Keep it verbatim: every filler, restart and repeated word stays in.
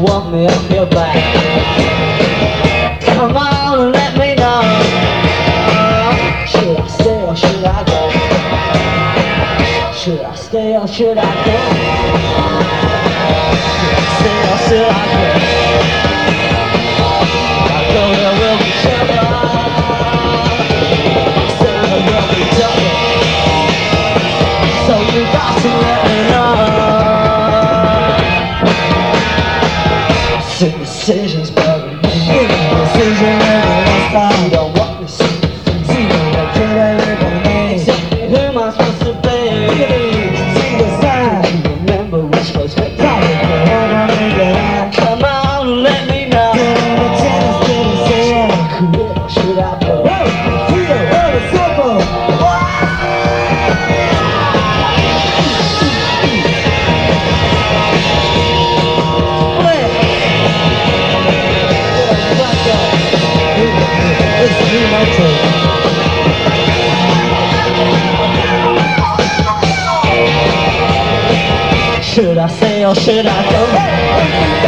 want me off your back. Come on and let me know. Should I stay or should I go? Should I stay or should I go? Should I stay or should I go? I go there will be trouble. I say there will be trouble. So you got to let me know. Decisions, but decision never lost. You don't want me to see. See what could I live on me? Exactly who am I supposed to be? See the sign. You remember which was right. Come on and let me know. Should I go? Feel very simple. Should I stay or should I go?